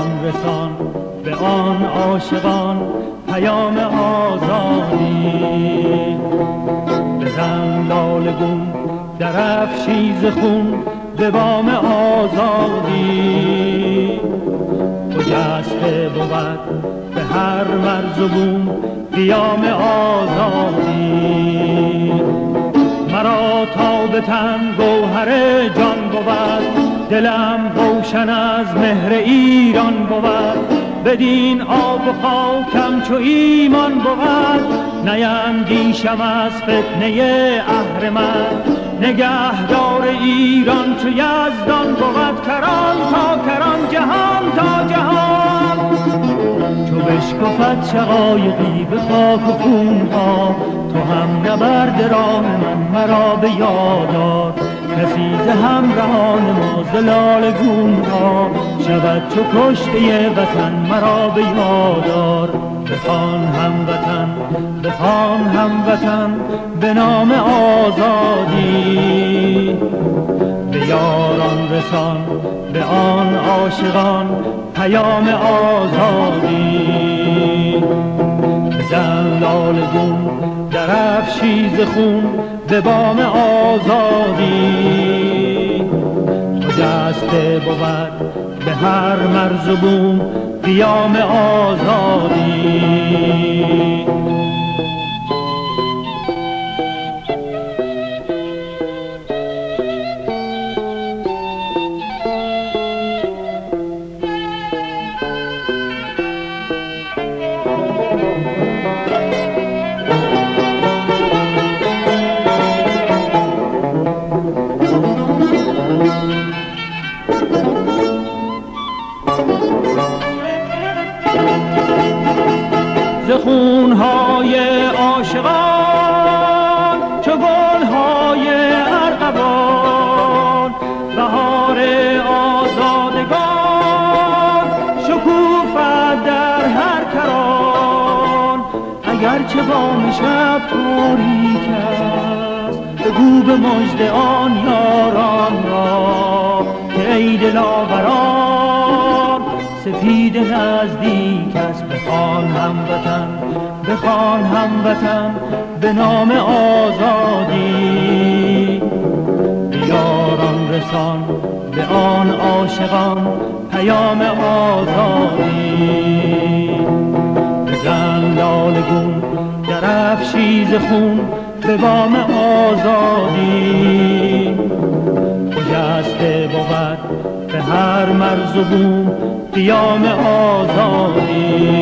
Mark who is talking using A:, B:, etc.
A: یاران رسان به آن عاشقان پیام آزادی. بزن لاله گون درفشی ز خون به بام آزادی. خجسته بود به هر مرز و بوم قیام آزادی. مرا تا به تن گوهر جان بود، دلم روشن از مهر ایران بود. بدین آب و خاکم چو ایمان بود، نیندیشم از فتنه اهرمن. نگهدار ایران چو یزدان بود، کران تا کران، جهان تا جهان. چو بشکفد شقایقی به خاک و خونها، تو هم نبرد راه من مرا به یاد آر. کسی ز همراهان ما ز لاله گون ها، شود چو کشته وطن مرا به یاد آر. بخوان هموطن، بخوان هموطن به نام آزادی. به یاران رسان به آن عاشقان پیام آزادی. بزن لاله گون درفشی ز خون به بام آزادی. خجسته بود به هر مرز و بوم قیام آزادی. ز خونهای عاشقان چو گلهای ارغوان، بهار آزادگان شکوفد در هر کران. اگرچه بام شب تاریک است، بگو به مژده آن یاران را که ای دلاوران سپید نزدیک است. بخوان هموطن، بخوان هموطن به نام آزادی. به یاران رسان به آن عاشقان پیام آزادی. بزن لاله گون درفشی ز خون به بام آزادی. خجسته بود به هر مرز و بوم قیام آزادی.